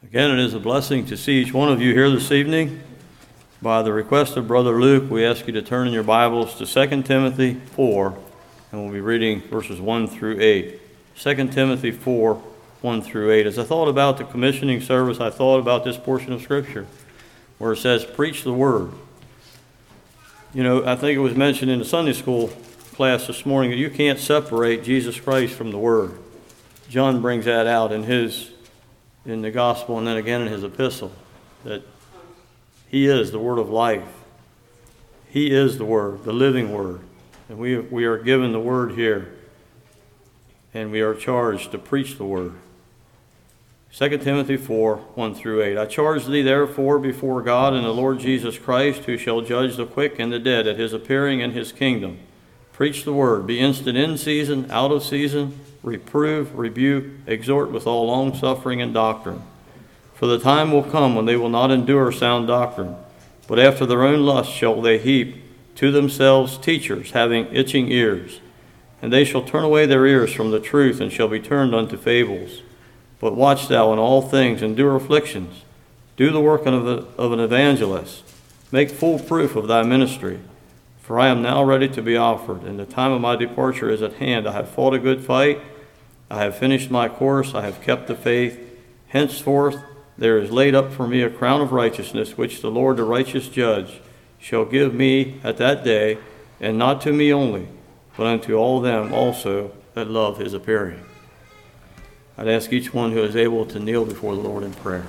Again, it is a blessing to see each one of you here this evening. By the request of Brother Luke, we ask you to turn in your Bibles to 2 Timothy 4, and we'll be reading verses 1 through 8. 2 Timothy 4, 1 through 8. As I thought about the commissioning service, I thought about this portion of Scripture where it says, preach the word. You know, I think it was mentioned in the Sunday school class this morning that you can't separate Jesus Christ from the Word. John brings that out in the gospel and then again in his epistle, that he is the word of life. He is the word, the living word. And we are given the word here, and we are charged to preach the word. 2 Timothy 4, 1 through 8. I charge thee therefore before God and the Lord Jesus Christ, who shall judge the quick and the dead at his appearing in his kingdom. Preach the word, be instant in season, out of season, reprove, rebuke, exhort with all longsuffering and doctrine. For the time will come when they will not endure sound doctrine, but after their own lust shall they heap to themselves teachers having itching ears. And they shall turn away their ears from the truth, and shall be turned unto fables. But watch thou in all things, endure afflictions. Do the work of an evangelist. Make full proof of thy ministry. For I am now ready to be offered, and the time of my departure is at hand. I have fought a good fight. I have finished my course. I have kept the faith. Henceforth there is laid up for me a crown of righteousness, which the Lord, the righteous judge, shall give me at that day, and not to me only, but unto all them also that love his appearing. I'd ask each one who is able to kneel before the Lord in prayer.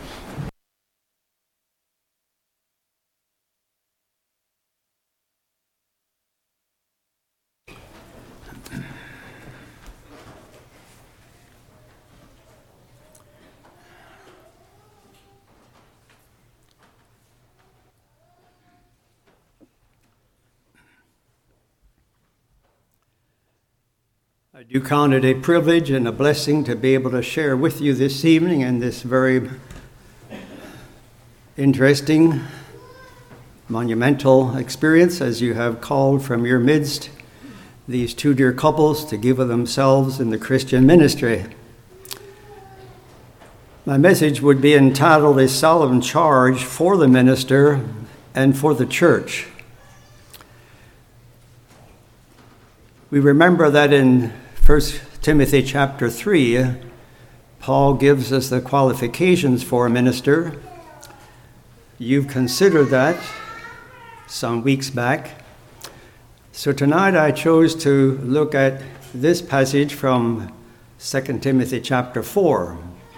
I do count it a privilege and a blessing to be able to share with you this evening in this very interesting, monumental experience as you have called from your midst these two dear couples to give of themselves in the Christian ministry. My message would be entitled A Solemn Charge for the Minister and for the Church. We remember that in 1 Timothy chapter 3, Paul gives us the qualifications for a minister. You've considered that some weeks back. So tonight I chose to look at this passage from 2 Timothy chapter 4.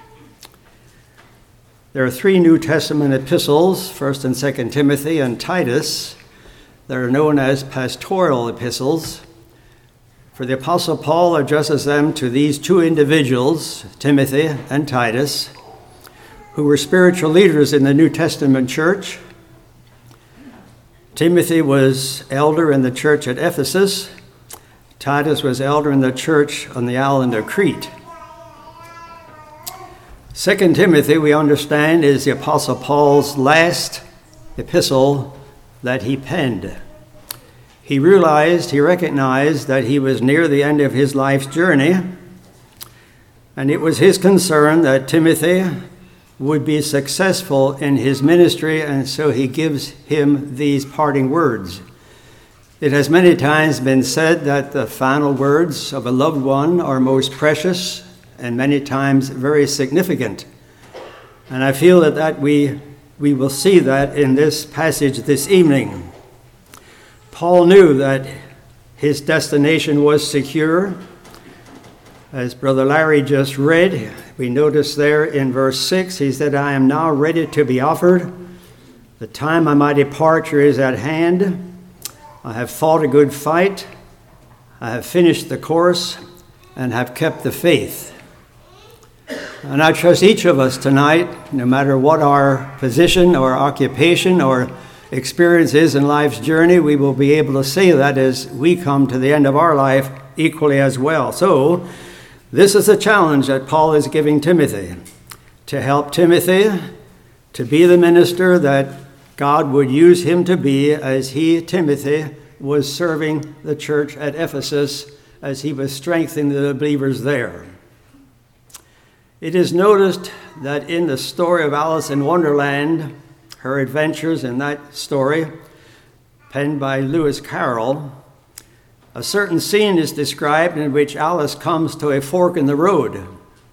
There are three New Testament epistles, 1 and 2 Timothy and Titus, that are known as pastoral epistles. For the Apostle Paul addresses them to these two individuals, Timothy and Titus, who were spiritual leaders in the New Testament church. Timothy was elder in the church at Ephesus. Titus was elder in the church on the island of Crete. 2 Timothy, we understand, is the Apostle Paul's last epistle that he penned. He recognized that he was near the end of his life's journey, and it was his concern that Timothy would be successful in his ministry, and so he gives him these parting words. It has many times been said that the final words of a loved one are most precious and many times very significant. And I feel that we will see that in this passage this evening. Paul knew that his destination was secure. As Brother Larry just read, we notice there in verse 6, he said, I am now ready to be offered. The time of my departure is at hand. I have fought a good fight. I have finished the course and have kept the faith. And I trust each of us tonight, no matter what our position or occupation or experiences in life's journey, we will be able to say that as we come to the end of our life equally as well. So this is a challenge that Paul is giving Timothy, to help Timothy to be the minister that God would use him to be as he, Timothy, was serving the church at Ephesus as he was strengthening the believers there. It is noticed that in the story of Alice in Wonderland, her adventures in that story, penned by Lewis Carroll, a certain scene is described in which Alice comes to a fork in the road.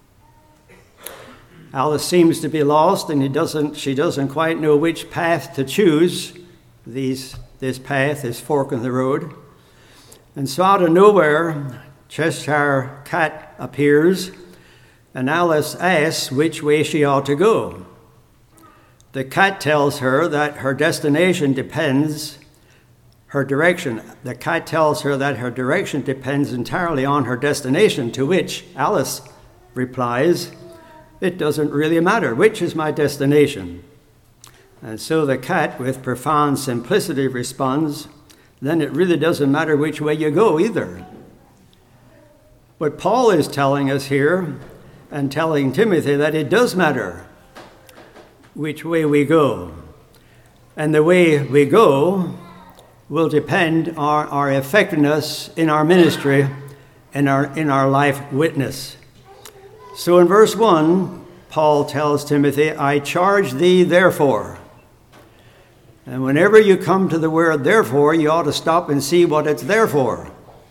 Alice seems to be lost, and she doesn't quite know which path to choose. This path, this fork in the road. And so out of nowhere, Cheshire Cat appears, and Alice asks which way she ought to go. The cat tells her that her destination depends, the cat tells her that her direction depends entirely on her destination, to which Alice replies, "It doesn't really matter. Which is my destination?" And so the cat, with profound simplicity, responds, "Then it really doesn't matter which way you go either." But Paul is telling us here, and telling Timothy, that it does matter which way we go. And the way we go will depend on our effectiveness in our ministry and in our life witness. So in verse 1, Paul tells Timothy, "I charge thee therefore." And whenever you come to the word therefore, you ought to stop and see what it's there for.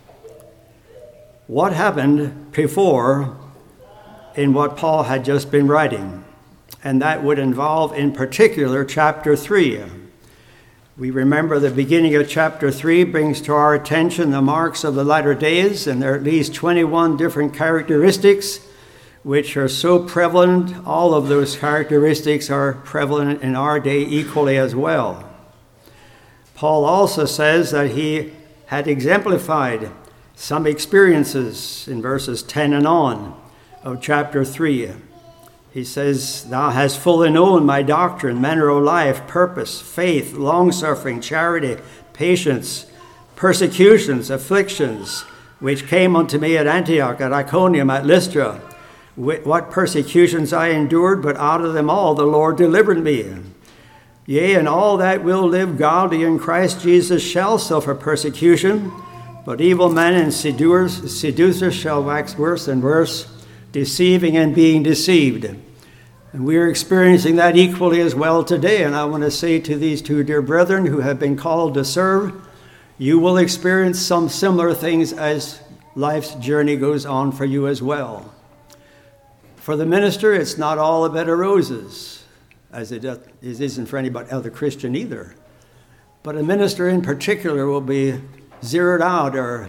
What happened before in what Paul had just been writing? And that would involve, in particular, chapter 3. We remember the beginning of chapter 3 brings to our attention the marks of the latter days, and there are at least 21 different characteristics which are so prevalent. All of those characteristics are prevalent in our day equally as well. Paul also says that he had exemplified some experiences in verses 10 and on of chapter 3. He says, "Thou hast fully known my doctrine, manner of life, purpose, faith, long-suffering, charity, patience, persecutions, afflictions, which came unto me at Antioch, at Iconium, at Lystra. What persecutions I endured, but out of them all the Lord delivered me. Yea, and all that will live godly in Christ Jesus shall suffer persecution, but evil men and seducers shall wax worse and worse, deceiving and being deceived." And we are experiencing that equally as well today. And I want to say to these two dear brethren who have been called to serve, you will experience some similar things as life's journey goes on for you as well. For the minister, it's not all a bed of roses, as it isn't for any other Christian either. But a minister in particular will be zeroed out or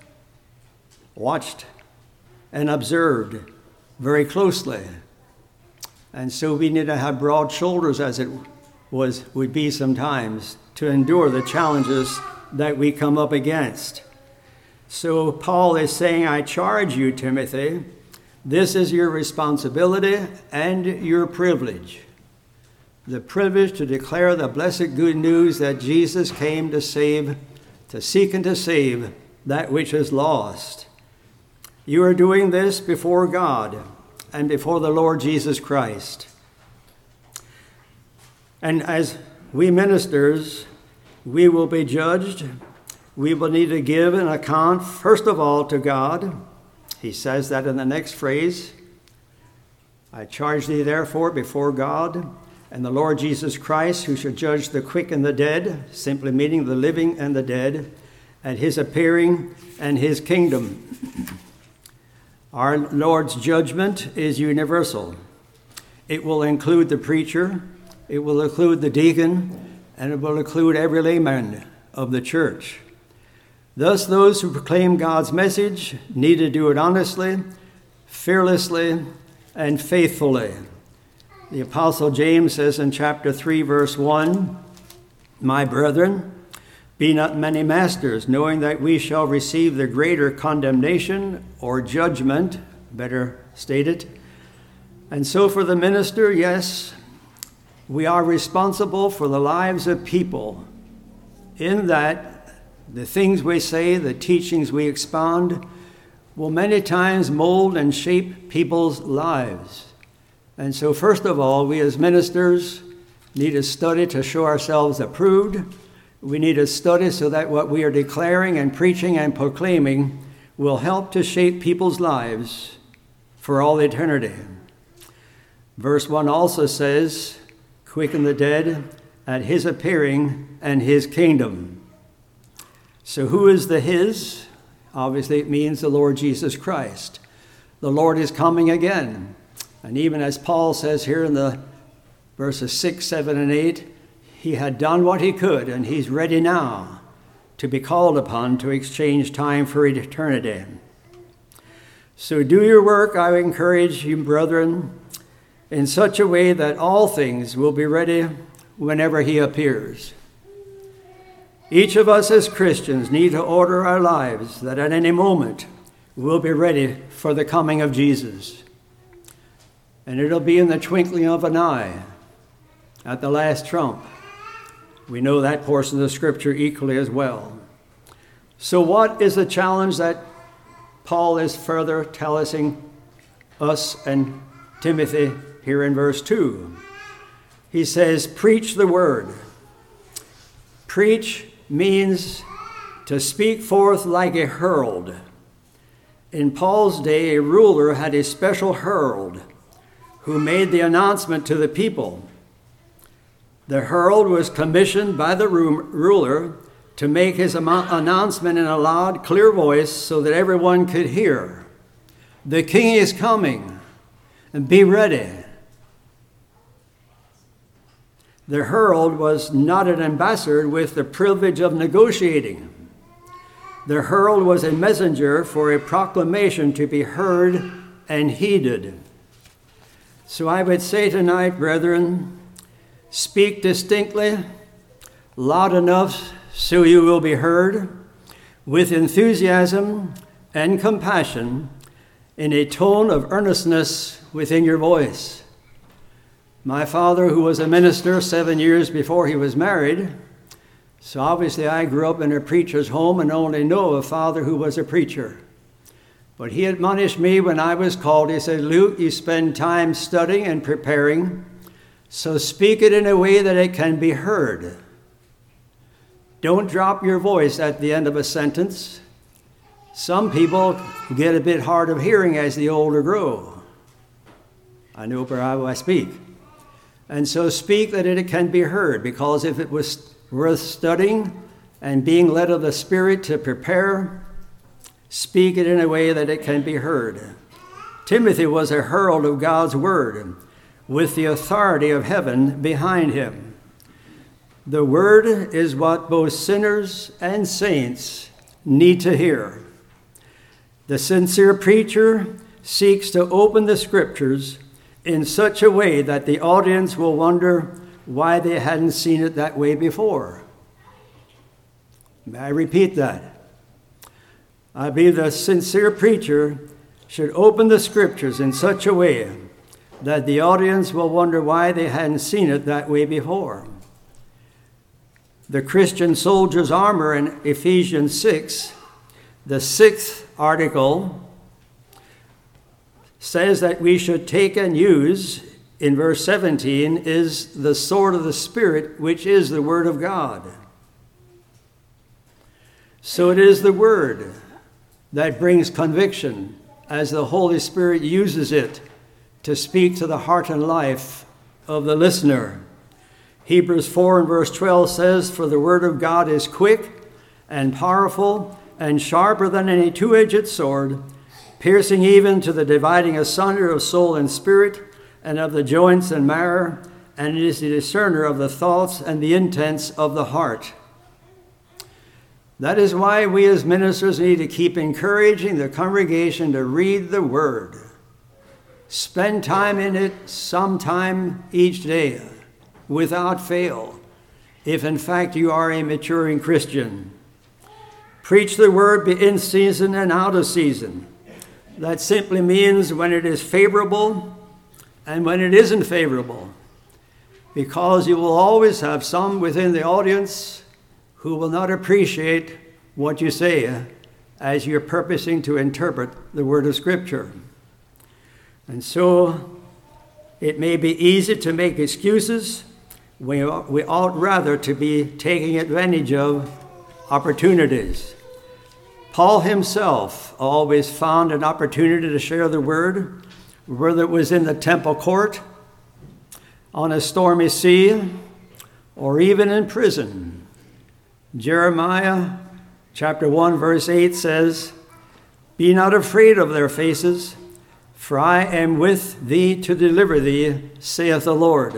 watched and observed very closely. And so we need to have broad shoulders, as it would be sometimes, to endure the challenges that we come up against. So Paul is saying, "I charge you, Timothy, this is your responsibility and your privilege. The privilege to declare the blessed good news that Jesus came to seek and to save that which is lost. You are doing this before God and before the Lord Jesus Christ." And as we ministers, we will be judged. We will need to give an account, first of all, to God. He says that in the next phrase, "I charge thee therefore before God and the Lord Jesus Christ, who shall judge the quick and the dead," simply meaning the living and the dead, "at his appearing and his kingdom." Our Lord's judgment is universal. It will include the preacher, it will include the deacon, and it will include every layman of the church. Thus, those who proclaim God's message need to do it honestly, fearlessly, and faithfully. The Apostle James says in chapter 3, verse 1, "My brethren, be not many masters, knowing that we shall receive the greater condemnation or judgment," better stated. And so for the minister, yes, we are responsible for the lives of people, in that the things we say, the teachings we expound, will many times mold and shape people's lives. And so first of all, we as ministers need to study to show ourselves approved. We need to study so that what we are declaring and preaching and proclaiming will help to shape people's lives for all eternity. Verse 1 also says, quicken the dead at his appearing and his kingdom. So who is the his? Obviously it means the Lord Jesus Christ. The Lord is coming again. And even as Paul says here in the verses 6, 7, and 8, he had done what he could, and he's ready now to be called upon to exchange time for eternity. So do your work, I encourage you, brethren, in such a way that all things will be ready whenever he appears. Each of us as Christians need to order our lives that at any moment we'll be ready for the coming of Jesus. And it'll be in the twinkling of an eye, at the last trump. We know that portion of the scripture equally as well. So what is the challenge that Paul is further telling us and Timothy here in verse 2? He says, preach the word. Preach means to speak forth like a herald. In Paul's day, a ruler had a special herald who made the announcement to the people. The herald was commissioned by the ruler to make his announcement in a loud, clear voice so that everyone could hear. The king is coming, and be ready. The herald was not an ambassador with the privilege of negotiating. The herald was a messenger for a proclamation to be heard and heeded. So I would say tonight, brethren, speak distinctly, loud enough so you will be heard, with enthusiasm and compassion, in a tone of earnestness within your voice. My father, who was a minister 7 years before he was married, so obviously I grew up in a preacher's home and only know a father who was a preacher. But he admonished me when I was called. He said, Luke, you spend time studying and preparing, so speak it in a way that it can be heard. Don't drop your voice at the end of a sentence. Some people get a bit hard of hearing as the older grow. I know where I speak. And so speak that it can be heard, because if it was worth studying and being led of the Spirit to prepare, speak it in a way that it can be heard. Timothy was a herald of God's word with the authority of heaven behind him. The word is what both sinners and saints need to hear. The sincere preacher seeks to open the scriptures in such a way that the audience will wonder why they hadn't seen it that way before. May I repeat that? I believe the sincere preacher should open the scriptures in such a way that the audience will wonder why they hadn't seen it that way before. The Christian soldier's armor in Ephesians 6, the 6th article, says that we should take and use, in verse 17, is the sword of the Spirit, which is the word of God. So it is the word that brings conviction as the Holy Spirit uses it to speak to the heart and life of the listener. Hebrews 4 and verse 12 says, for the word of God is quick and powerful and sharper than any two-edged sword, piercing even to the dividing asunder of soul and spirit and of the joints and marrow, and it is the discerner of the thoughts and the intents of the heart. That is why we as ministers need to keep encouraging the congregation to read the word. Spend time in it sometime each day, without fail, if in fact you are a maturing Christian. Preach the word, be in season and out of season. That simply means when it is favorable and when it isn't favorable, because you will always have some within the audience who will not appreciate what you say as you're purposing to interpret the word of Scripture. And so it may be easy to make excuses. We ought rather to be taking advantage of opportunities. Paul himself always found an opportunity to share the word, whether it was in the temple court on a stormy sea, or even in prison. Jeremiah chapter 1 verse 8 says, "Be not afraid of their faces, for I am with thee to deliver thee, saith the Lord."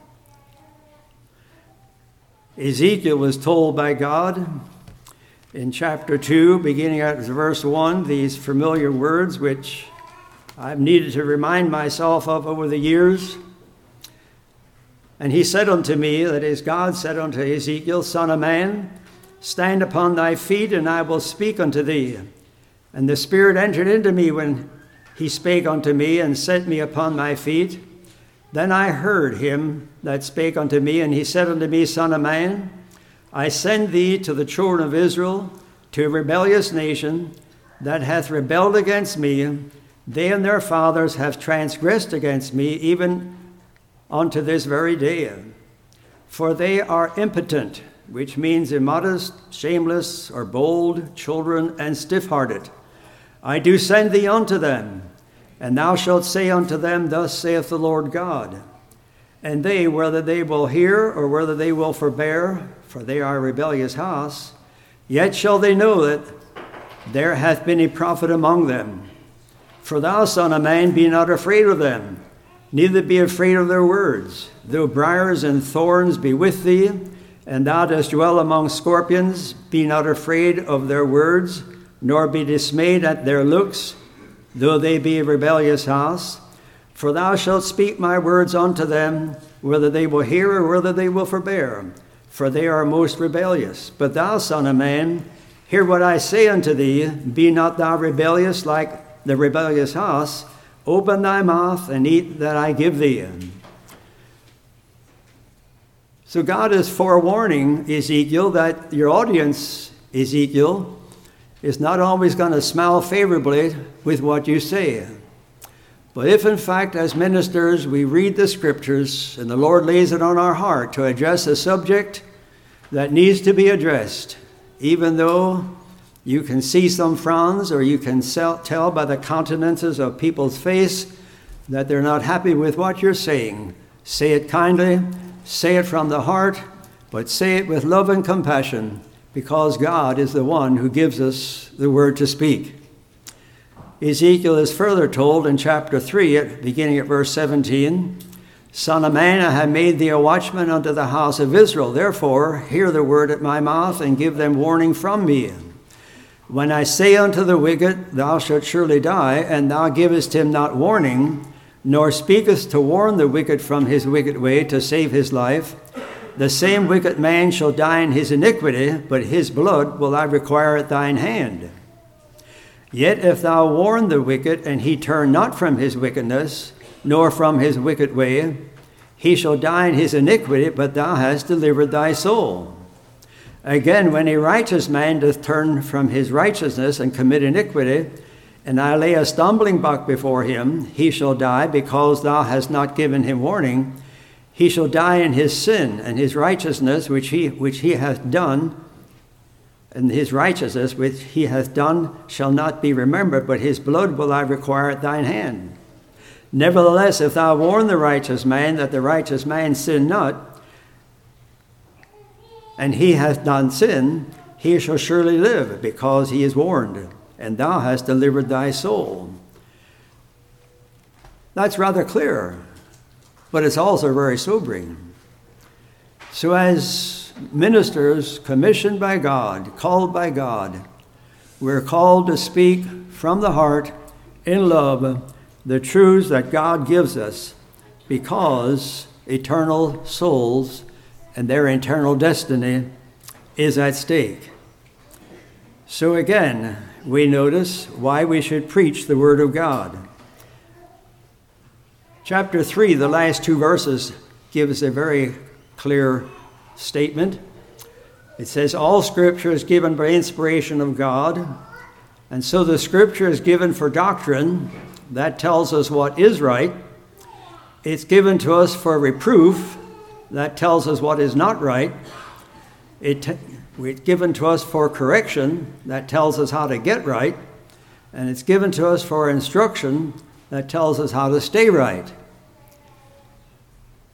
Ezekiel was told by God in chapter 2, beginning at verse 1, these familiar words which I've needed to remind myself of over the years. "And he said unto me," that is, God said unto Ezekiel, "Son of man, stand upon thy feet, and I will speak unto thee. And the Spirit entered into me when he spake unto me, and set me upon my feet. Then I heard him that spake unto me, and he said unto me, Son of man, I send thee to the children of Israel, to a rebellious nation that hath rebelled against me. They and their fathers have transgressed against me, even unto this very day. For they are impotent," which means immodest, shameless, or bold, children, and stiff-hearted. "I do send thee unto them, and thou shalt say unto them, Thus saith the Lord God. And they, whether they will hear or whether they will forbear, for they are a rebellious house, yet shall they know that there hath been a prophet among them. For thou, son of man, be not afraid of them, neither be afraid of their words. Though briars and thorns be with thee, and thou dost dwell among scorpions, be not afraid of their words, nor be dismayed at their looks, though they be a rebellious house. For thou shalt speak my words unto them, whether they will hear or whether they will forbear, for they are most rebellious. But thou, son of man, hear what I say unto thee, be not thou rebellious like the rebellious house. Open thy mouth and eat that I give thee." So God is forewarning Ezekiel that your audience, Ezekiel, is not always going to smile favorably with what you say. But if, in fact, as ministers, we read the Scriptures and the Lord lays it on our heart to address a subject that needs to be addressed, even though you can see some frowns or you can tell by the countenances of people's face that they're not happy with what you're saying, say it kindly, say it from the heart, but say it with love and compassion, because God is the one who gives us the word to speak. Ezekiel is further told in chapter 3, beginning at verse 17, "Son of man, I have made thee a watchman unto the house of Israel. Therefore, hear the word at my mouth, and give them warning from me. When I say unto the wicked, Thou shalt surely die, and thou givest him not warning, nor speakest to warn the wicked from his wicked way to save his life, the same wicked man shall die in his iniquity, but his blood will I require at thine hand. Yet if thou warn the wicked, and he turn not from his wickedness, nor from his wicked way, he shall die in his iniquity, but thou hast delivered thy soul. Again, when a righteous man doth turn from his righteousness and commit iniquity, and I lay a stumbling block before him, he shall die, because thou hast not given him warning. He shall die in his sin, and his righteousness which he hath done, and his righteousness which he hath done shall not be remembered, but his blood will I require at thine hand. Nevertheless, if thou warn the righteous man that the righteous man sin not, and he hath done sin, he shall surely live, because he is warned, and thou hast delivered thy soul." That's rather clear, but it's also very sobering. So as ministers commissioned by God, called by God, we're called to speak from the heart in love the truths that God gives us, because eternal souls and their eternal destiny is at stake. So again, we notice why we should preach the Word of God. Chapter 3, the last two verses, gives a very clear statement. It says, "All Scripture is given by inspiration of God." And so the Scripture is given for doctrine. That tells us what is right. It's given to us for reproof. That tells us what is not right. It's given to us for correction. That tells us how to get right. And it's given to us for instruction. That tells us how to stay right.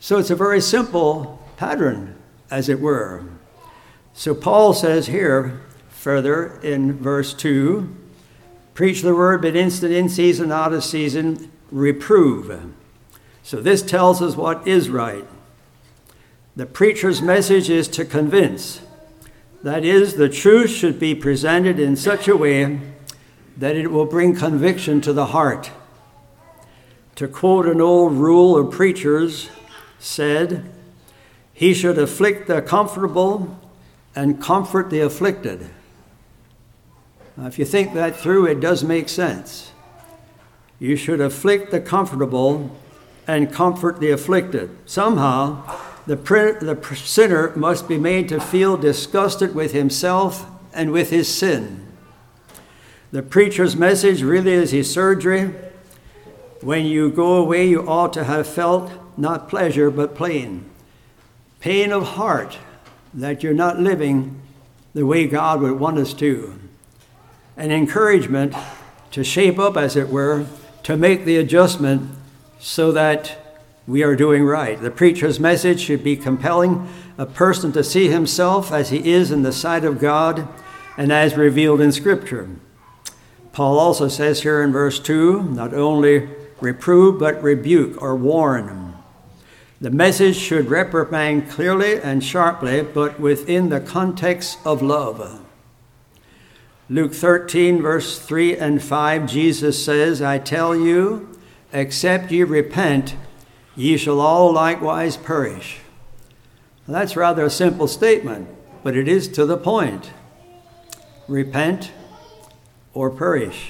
So it's a very simple pattern, as it were. So Paul says here, further in verse 2, preach the word, but instant, in season, out of season, reprove. So this tells us what is right. The preacher's message is to convince. That is, the truth should be presented in such a way that it will bring conviction to the heart. To quote an old rule of preachers said, he should afflict the comfortable and comfort the afflicted. Now, if you think that through, it does make sense. You should afflict the comfortable and comfort the afflicted. Somehow, the sinner must be made to feel disgusted with himself and with his sin. The preacher's message really is his surgery. When you go away, you ought to have felt not pleasure, but pain of heart that you're not living the way God would want us to. An encouragement to shape up, as it were, to make the adjustment so that we are doing right. The preacher's message should be compelling a person to see himself as he is in the sight of God and as revealed in Scripture. Paul also says here in verse 2, not only reprove, but rebuke or warn. The message should reprimand clearly and sharply, but within the context of love. Luke 13, verse 3 and 5, Jesus says, I tell you, except ye repent, ye shall all likewise perish. Well, that's rather a simple statement, but it is to the point. Repent or perish.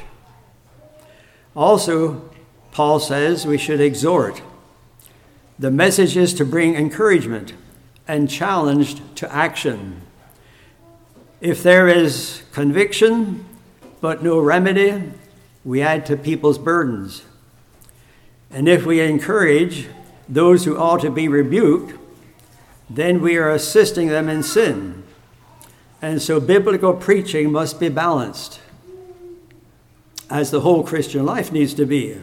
Also, Paul says we should exhort. The message is to bring encouragement and challenge to action. If there is conviction but no remedy, we add to people's burdens. And if we encourage those who ought to be rebuked, then we are assisting them in sin. And so biblical preaching must be balanced, as the whole Christian life needs to be.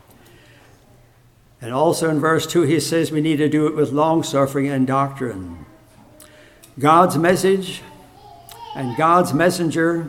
And also in verse 2, he says we need to do it with long-suffering and doctrine. God's message and God's messenger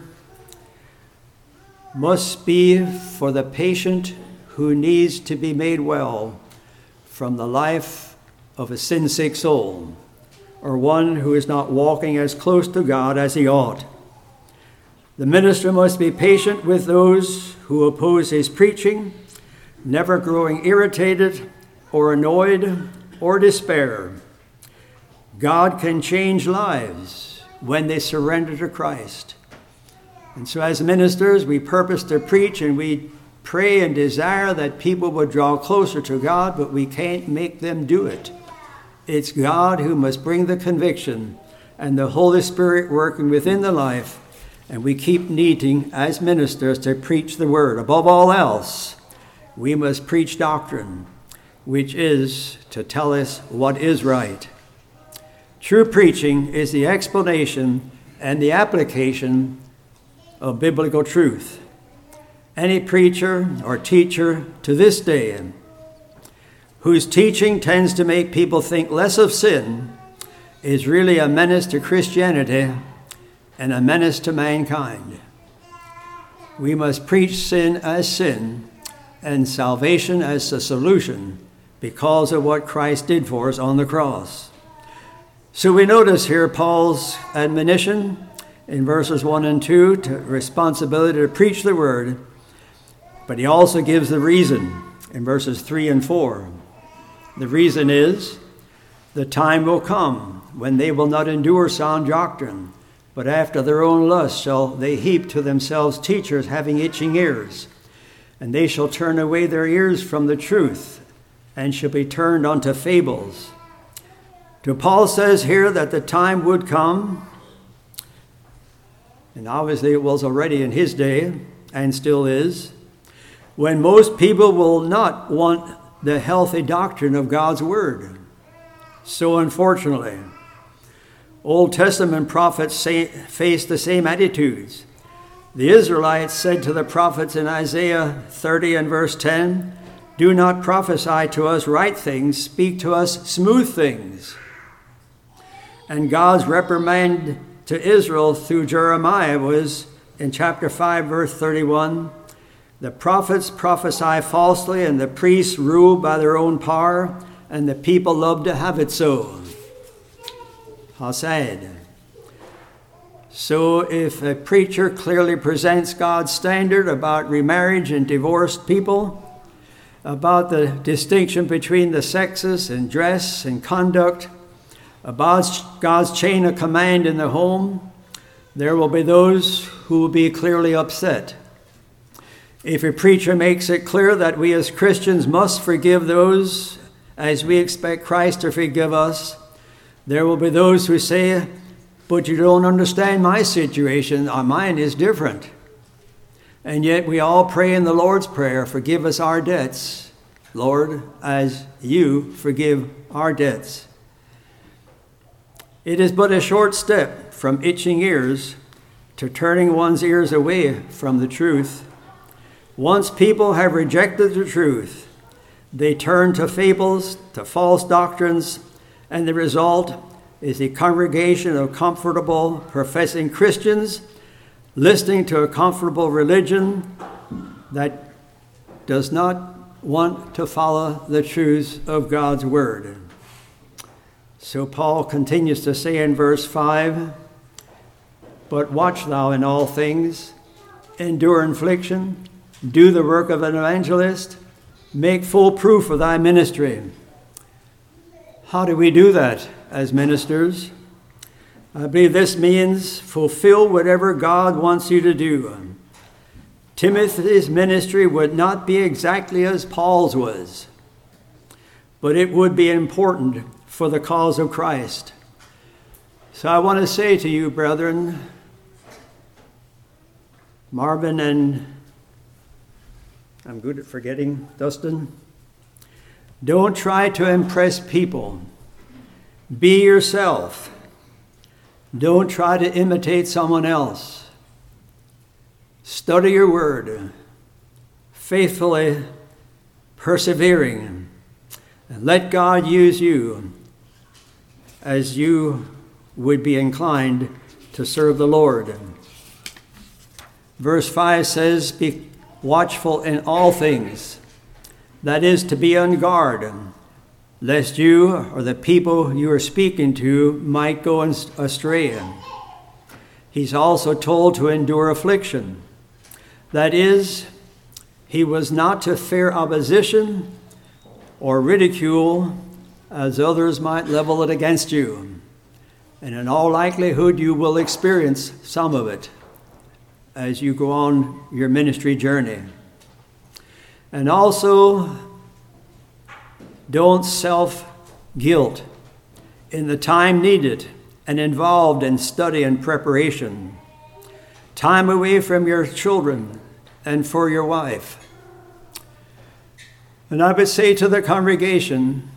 must be for the patient who needs to be made well from the life of a sin-sick soul, or one who is not walking as close to God as he ought. The minister must be patient with those who oppose his preaching, never growing irritated or annoyed or despair. God can change lives when they surrender to Christ. And so as ministers, we purpose to preach and we pray and desire that people would draw closer to God, but we can't make them do it. It's God who must bring the conviction and the Holy Spirit working within the life. And we keep needing, as ministers, to preach the word. Above all else, we must preach doctrine, which is to tell us what is right. True preaching is the explanation and the application of biblical truth. Any preacher or teacher to this day whose teaching tends to make people think less of sin is really a menace to Christianity and a menace to mankind. We must preach sin and salvation as the solution because of what Christ did for us on the cross. So we notice here Paul's admonition in verses 1 and 2 to responsibility to preach the word, but he also gives the reason in verses 3 and 4. The reason is the time will come when they will not endure sound doctrine, but after their own lust shall they heap to themselves teachers having itching ears. And they shall turn away their ears from the truth, and shall be turned unto fables. To Paul says here that the time would come, and obviously it was already in his day, and still is, when most people will not want the healthy doctrine of God's word. So unfortunately, Old Testament prophets faced the same attitudes. The Israelites said to the prophets in Isaiah 30 and verse 10, Do not prophesy to us right things, speak to us smooth things. And God's reprimand to Israel through Jeremiah was in chapter 5, verse 31, the prophets prophesy falsely, and the priests rule by their own power, and the people love to have it so. How sad. So if a preacher clearly presents God's standard about remarriage and divorced people, about the distinction between the sexes in dress and conduct, about God's chain of command in the home, there will be those who will be clearly upset. If a preacher makes it clear that we as Christians must forgive those as we expect Christ to forgive us, there will be those who say, but you don't understand my situation, mine is different. And yet we all pray in the Lord's Prayer, forgive us our debts, Lord, as you forgive our debts. It is but a short step from itching ears to turning one's ears away from the truth. Once people have rejected the truth, they turn to fables, to false doctrines, and the result is a congregation of comfortable, professing Christians listening to a comfortable religion that does not want to follow the truths of God's word. So Paul continues to say in verse 5, but watch thou in all things, endure affliction, do the work of an evangelist, make full proof of thy ministry. How do we do that as ministers? I believe this means fulfill whatever God wants you to do. Timothy's ministry would not be exactly as Paul's was, but it would be important for the cause of Christ. So I want to say to you, brethren, Marvin and I'm good at forgetting, Dustin, don't try to impress people. Be yourself. Don't try to imitate someone else. Study your word, faithfully persevering, and let God use you as you would be inclined to serve the Lord. Verse 5 says, be watchful in all things. That is to be on guard, lest you or the people you are speaking to might go astray. He's also told to endure affliction. That is, he was not to fear opposition or ridicule as others might level it against you. And in all likelihood, you will experience some of it as you go on your ministry journey. And also, don't self-guilt in the time needed and involved in study and preparation. Time away from your children and for your wife. And I would say to the congregation,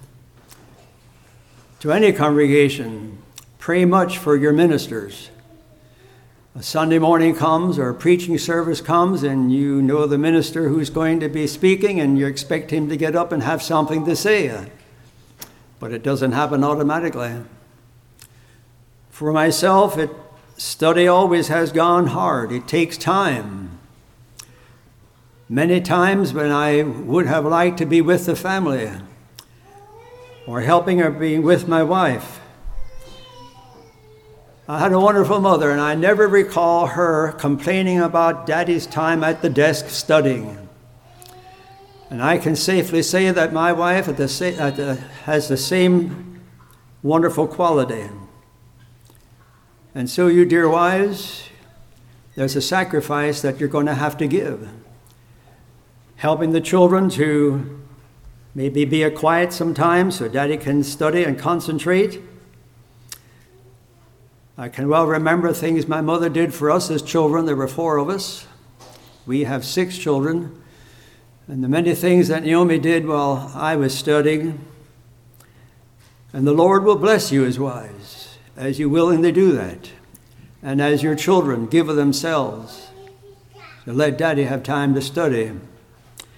to any congregation, pray much for your ministers. A Sunday morning comes or a preaching service comes and you know the minister who's going to be speaking and you expect him to get up and have something to say. But it doesn't happen automatically. For myself, study always has gone hard. It takes time. Many times when I would have liked to be with the family or helping or being with my wife, I had a wonderful mother, and I never recall her complaining about Daddy's time at the desk studying. And I can safely say that my wife has the same wonderful quality. And so you dear wives, there's a sacrifice that you're going to have to give. Helping the children to maybe be quiet sometimes so Daddy can study and concentrate. I can well remember things my mother did for us as children. There were 4 of us. We have 6 children. And the many things that Naomi did while I was studying. And the Lord will bless you as wives, as you willingly do that. And as your children give of themselves. So let Daddy have time to study.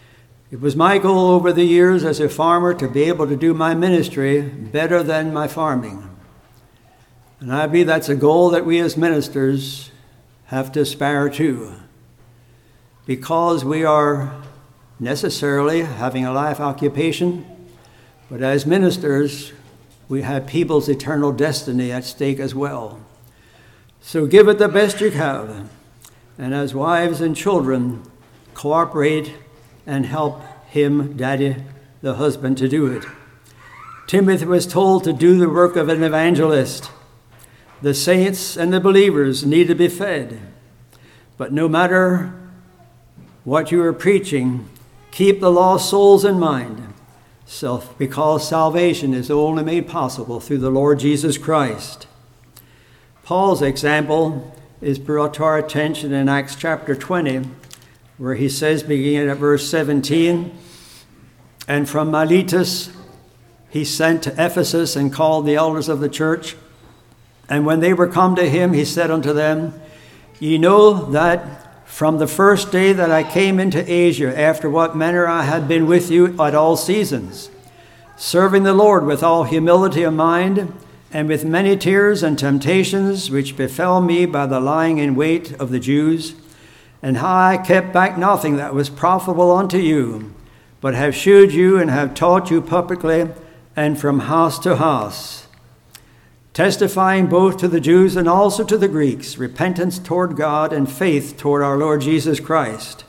It was my goal over the years as a farmer to be able to do my ministry better than my farming. And I believe that's a goal that we as ministers have to aspire to, because we are necessarily having a life occupation, but as ministers, we have people's eternal destiny at stake as well. So give it the best you have, and as wives and children, cooperate and help him, Daddy, the husband, to do it. Timothy was told to do the work of an evangelist. The saints and the believers need to be fed. But no matter what you are preaching, keep the lost souls in mind, because salvation is only made possible through the Lord Jesus Christ. Paul's example is brought to our attention in Acts chapter 20, where he says, beginning at verse 17, "And from Miletus he sent to Ephesus and called the elders of the church. And when they were come to him, he said unto them, Ye know that from the first day that I came into Asia, after what manner I had been with you at all seasons, serving the Lord with all humility of mind, and with many tears and temptations which befell me by the lying in wait of the Jews, and how I kept back nothing that was profitable unto you, but have shewed you and have taught you publicly and from house to house, testifying both to the Jews and also to the Greeks, repentance toward God and faith toward our Lord Jesus Christ."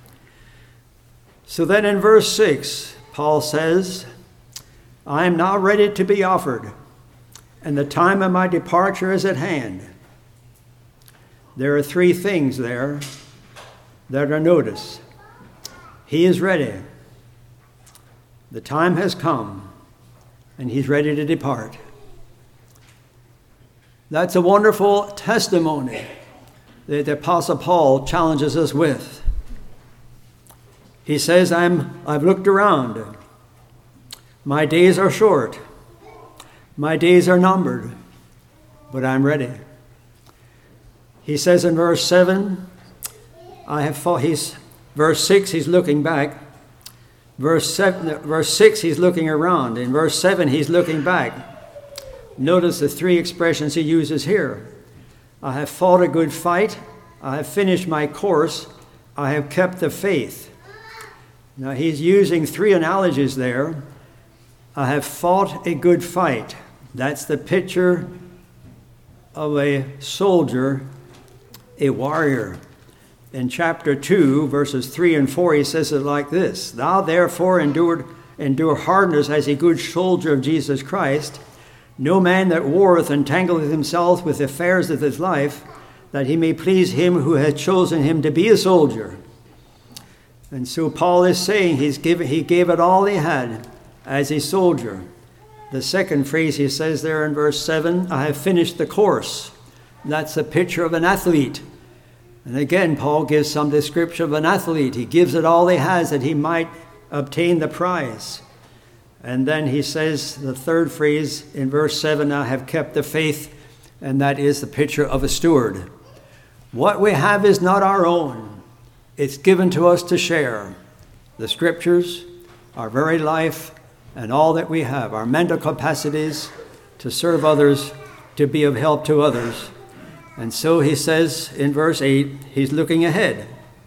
So then in verse 6, Paul says, "I am now ready to be offered, and the time of my departure is at hand." There are three things there that are noticed. He is ready. The time has come, and he's ready to depart. That's a wonderful testimony that the Apostle Paul challenges us with. He says, I've looked around. My days are short. My days are numbered, but I'm ready. He says in verse 7, verse 6, he's looking back. Verse 6, he's looking around. In verse 7, he's looking back. Notice the three expressions he uses here. I have fought a good fight. I have finished my course. I have kept the faith. Now he's using three analogies there. I have fought a good fight. That's the picture of a soldier, a warrior. In chapter 2, verses 3 and 4, he says it like this: Thou therefore endure hardness as a good soldier of Jesus Christ. No man that warreth entangleth himself with the affairs of his life, that he may please him who hath chosen him to be a soldier. And so Paul is saying he gave it all he had as a soldier. The second phrase he says there in verse 7, I have finished the course. That's a picture of an athlete. And again, Paul gives some description of an athlete. He gives it all he has that he might obtain the prize. And then he says the third phrase in verse 7, I have kept the faith, and that is the picture of a steward. What we have is not our own. It's given to us to share. The scriptures, our very life, and all that we have, our mental capacities to serve others, to be of help to others. And so he says in verse 8, he's looking ahead.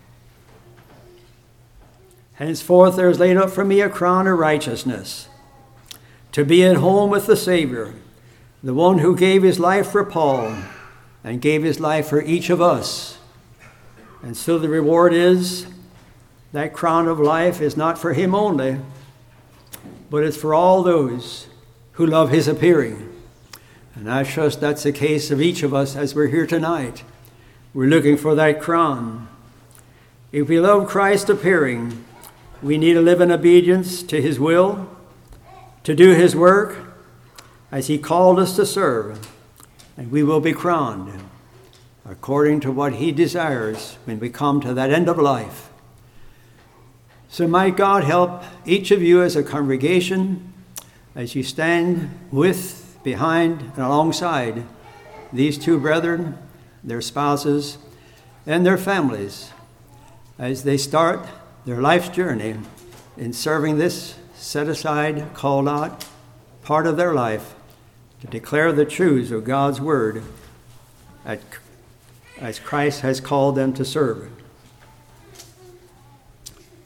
Henceforth there is laid up for me a crown of righteousness, to be at home with the Savior, the one who gave his life for Paul and gave his life for each of us. And so the reward is that crown of life is not for him only, but it's for all those who love his appearing. And I trust that's the case of each of us as we're here tonight. We're looking for that crown. If we love Christ appearing, we need to live in obedience to his will, to do his work as he called us to serve, and we will be crowned according to what he desires when we come to that end of life. So might God help each of you as a congregation as you stand with, behind, and alongside these two brethren, their spouses, and their families as they start their life's journey in serving this set aside, called out part of their life to declare the truths of God's word as Christ has called them to serve.